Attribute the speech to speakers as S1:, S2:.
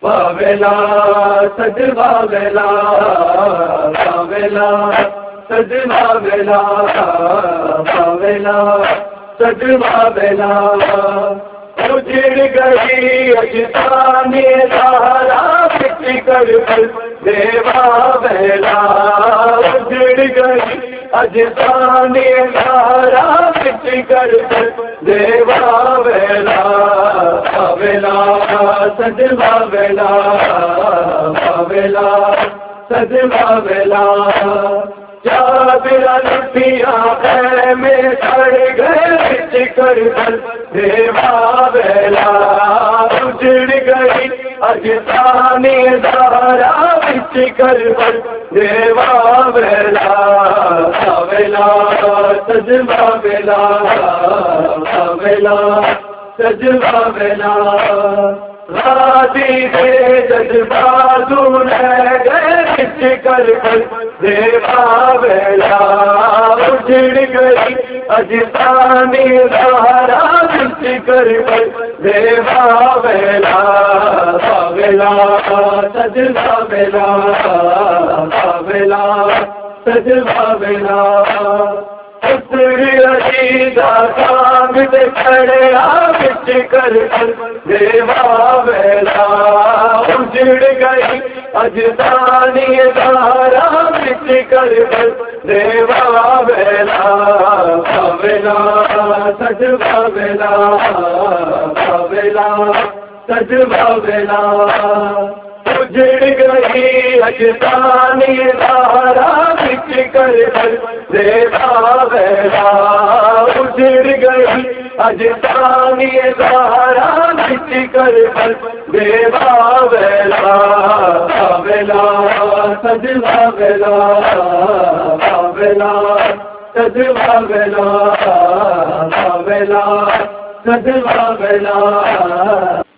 S1: واویلا سجوا ویلا واویلا سجوا ویلا واویلا سجوا ویلا اجڑ گئی اجسانی سارا مٹی کر دیوا ویلا اجڑ گئی اجسانی سارا مٹی کر دیوا ویلا واویلا سجوا ویلا واویلا سجوا ویلا جابر لٹیا خیمے چڑھ گئے بچ کر دیوا ویلا اجڑ گئی اجسانی سارا بچ کر دیوا ویلا واویلا سجوا ویلا واویلا سجوا ویلا راضی دے جذباتوں رہ گئے بچ کر دیوا ویلا اجڑ گئی اجسانی سارا بچ کر دیوا ویلا واویلا سجوا ویلا واویلا سجوا ویلا کام کھڑے بچ کر دیوا ویلا اجڑ گئی اجسانی سارا بچ کر دیوا ویلا واویلا سجوا ویلا واویلا سجوا ویلا اجڑ گئی اجسانی سارا بچ کر دیوا ویلا اجڑ گئی اجسانی سارا بچ کر دیوا ویلا واویلا سجوا ویلا واویلا سجوا ویلا واویلا سجوا ویلا